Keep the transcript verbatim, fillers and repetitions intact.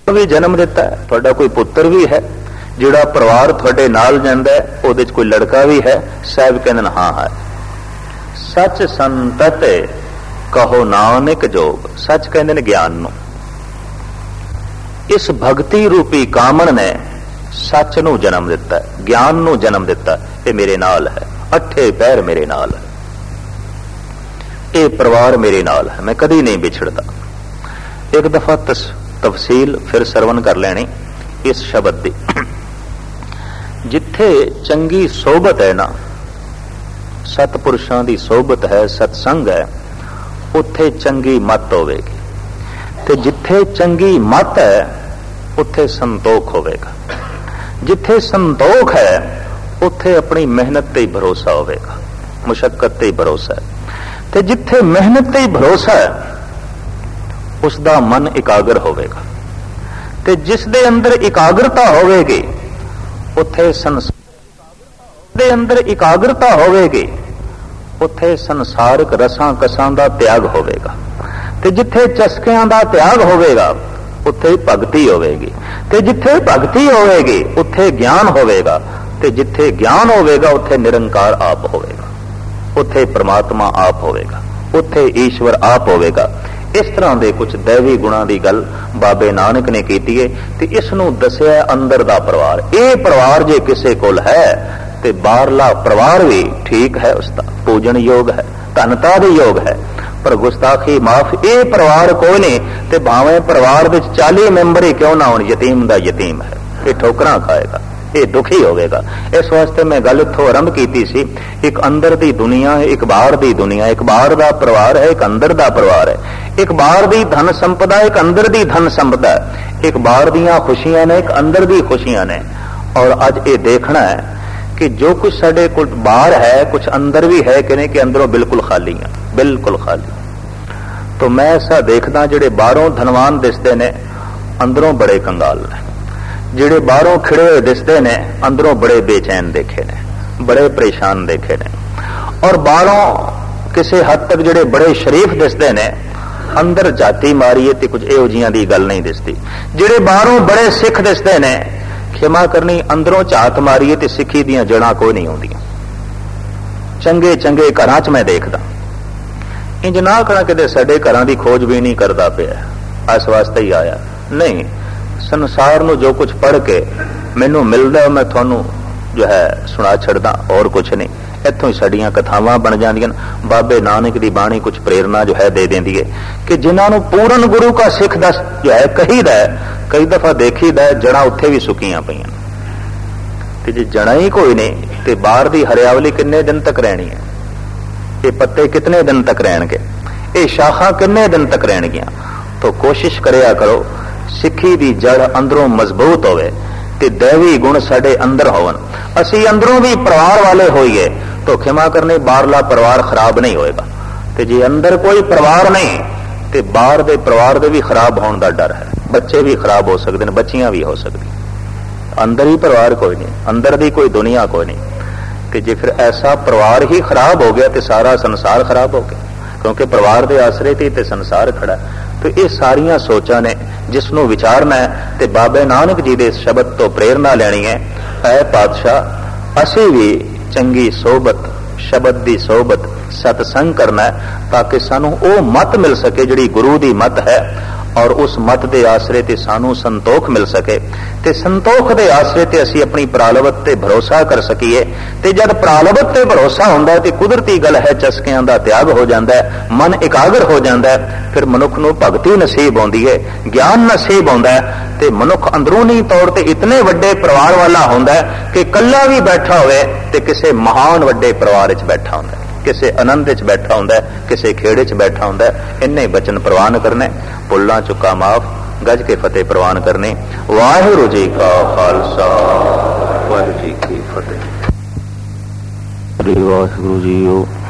भी जन्म दिता है, तुहाडा कोई पुत्र भी है, जिहड़ा परिवार तुहाडे नाल जांदा है, उहदे च कोई लड़का भी है। साहब कहंदे हाँ है। सच संतत कहो नानक जोग, सच कहंदे ने ज्ञान नूं। इस भगती रूपी कामण ने सच नूं जन्म दिता है, ज्ञान नूं जन्म दिता है। ये मेरे नाल है, अठे पैर मेरे नाल है, ये परिवार मेरे नाल है, मैं कदी नहीं बिछड़ता। एक दफा तस, तफसील फिर सरवण कर लेनी इस शब्द की। जिथे चंगी सोबत है ना, सतपुरुषां दी सोबत है, सत्संग है, उत्थे चंगी मत होवेगी, ते जिथे चंगी मत है उत्थे संतोख होवेगा। जिथे संतोख है उत्थे अपनी मेहनत ते ही भरोसा होवेगा, मुशक्कत ते ही भरोसा है। ते जिथे मेहनत ते ही भरोसा है उसदा मन इकागर होवेगा, ते जिस दे अंदर इकाग्रता होवेगी उत्थे संसार दे अंदर इकाग्रता होवेगी, उत्थे संसारिक रसां कसां दा त्याग होवेगा। ते जिथे चस्कियां दा त्याग होवेगा उत्थे भगती होवेगी, ते जिथे भगती होवेगी उत्थे ज्ञान होवेगा, ते जिथे ज्ञान होवेगा उत्थे निरंकार आप होवेगा, उत्थे परमात्मा आप होवेगा, उत्थे ईश्वर आप होवेगा। इस तरह के कुछ दैवी गुणों की गल बाबे नानक ने की है। ते इस नूं दसिया अंदर दा परिवार। ये परिवार जे किसे कोल है ते बाहरला परिवार भी ठीक है, उसका पूजन योग है, धनता भी योग है, पर गुस्ताखी माफ। ये परिवार कोई नहीं, ते भावें परिवार विच चाली मैंबर ही क्यों ना होण, यतीम दा यतीम है, ये ठोकरां खाएगा, ये दुखी होवेगा। इस वास्ते मैं गल इत्थों आरंभ कीती सी। एक अंदर दी दुनिया है, एक बाहर दी दुनिया, एक बाहर दा परिवार है, एक अंदर दा परिवार है, एक बाहर दी धन संपदा, एक अंदर दी धन संपदा, एक बाहर दियां खुशियां ने, एक अंदर दी खुशियां ने। और अज ये देखना है कि जो कुछ साडे कोल बाहर है कुछ अंदर भी है कि नहीं, कि अंदरों बिल्कुल खाली है, बिल्कुल खाली। तो मैं ऐसा देखदा जिहड़े बाहरों धनवान दिसदे ने अंदरों बड़े कंगाल ने, जिहड़े बाहरों खिड़े हुए दिसदे ने अंदरों बड़े बेचैन देखे ने, बड़े परेशान देखे ने। और बाहरों किसी हद तक जिहड़े बड़े शरीफ दिसदे ने अंदर जाति मारीए ते कुछ इहो जिहियां दी गल नहीं दिसदी। जिहड़े बाहरों बड़े सिख दिसदे ने, खिमा करनी, अंदरों झात मारीए ते सिखी दियां जड़ां कोई नहीं आउंदियां। चंगे चंगे घरां च मैं देखदा, इंज ना करा कि साडे घरां दी खोज भी नहीं करदा पिया, इस वास्ते ही आया नहीं। संसार नूं जो कुछ पढ़ के मैनूं मिलदा मैं तुहानूं जो है सुना छड़दा, और कुछ नहीं। इत्थों ही साडियां कथावां बन जांदियां। बाबे नानक दी बाणी कुछ प्रेरणा जो है दे देंदी है कि जिन्हां नूं पूर्ण गुरु का सिख दस जो है कहीदा है, कई दफा देखीदा है जड़ा उत्थे भी सुकियां पईयां। ते जे जड़ा ही कोई नहीं ते बाहर दी हरियावली किन्ने दिन तक रहनी है, ये पत्ते कितने दिन तक रहणगे, ये शाखां किन्ने दिन तक रहणगियां। तो कोशिश करिया करो सिक्खी दी जड़ अंदरों मजबूत होवे ते दैवी गुण साडे अंदर होवन, असी अंदरों भी परिवार वाले होइए तो खिमा करने बाहरला परिवार खराब नहीं होएगा। ते जे अंदर कोई परिवार नहीं ते बाहर दे परिवार दे भी खराब होने का डर है, बच्चे भी खराब हो सकते हैं, बच्चियां भी हो सकती। अंदर ही परिवार कोई नहीं, अंदर दी कोई दुनिया कोई नहीं। कि जे फिर ऐसा परिवार ही खराब हो गया तो सारा संसार खराब हो गया, क्योंकि परिवार के आसरे ते ते संसार खड़ा। तो ये सारिया सोचा ने जिसनों विचारना है, ते बाबे नानक जी के शब्द तो प्रेरणा लेनी है। ऐ पातशाह असी भी चंगी सोबत, शब्द की सोबत, सत्संग करना है ताकि सानू वो मत मिल सके जिहड़ी गुरु की मत है, और उस मत के आसरे ते सानू संतोख मिल सके। ते संतोख के आसरे ते असी अपनी प्रालवत ते भरोसा कर सकीए। ते जब प्रालवत ते भरोसा होंदा है ते कुदरती गल है चस्कियां दा त्याग हो जाता है, मन एकाग्र हो जाता है, फिर मनुख नूं भगती नसीब आउंदी है, ज्ञान नसीब आउंदा है। ते मनुख अंदरूनी तौर ते इतने वड्डे परिवार वाला होंदा है कि कल्ला भी बैठा होवे ते किसी महान वड्डे परिवार च बैठा होंदा है, किसी आनंद च बैठा होंदा है, किसी खेड़े च बैठा होंदा है। इन्ने बचन प्रवान करने, भुल्लां चुका माफ, गज के फतेह प्रवान करने। वाहिगुरू जी का खालसा, वाहिगुरू जी की फतेह। वाहिगुरू जी।